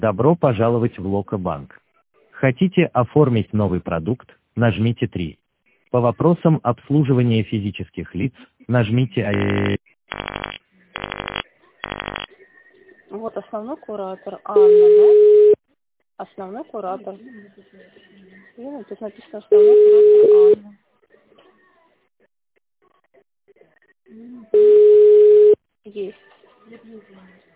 Добро пожаловать в Локобанк. Хотите оформить новый продукт? Нажмите 3. По вопросам обслуживания физических лиц, нажмите 1. Вот основной куратор Анна, да? Основной куратор. Тут написано основной куратор Анна. Есть.